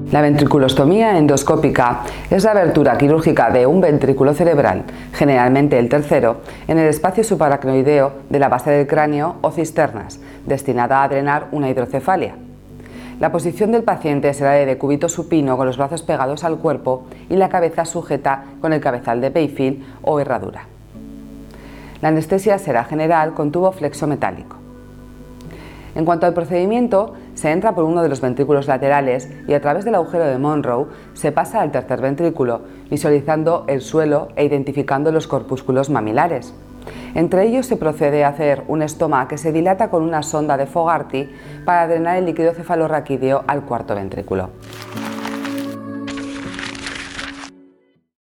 La ventriculostomía endoscópica es la abertura quirúrgica de un ventrículo cerebral, generalmente el tercero, en el espacio subaracnoideo de la base del cráneo o cisternas, destinada a drenar una hidrocefalia. La posición del paciente será de decúbito supino con los brazos pegados al cuerpo y la cabeza sujeta con el cabezal de Bayfield o herradura. La anestesia será general con tubo flexometálico. En cuanto al procedimiento, se entra por uno de los ventrículos laterales y a través del agujero de Monro se pasa al tercer ventrículo, visualizando el suelo e identificando los corpúsculos mamilares. Entre ellos se procede a hacer un estoma que se dilata con una sonda de Fogarty para drenar el líquido cefalorraquídeo al cuarto ventrículo.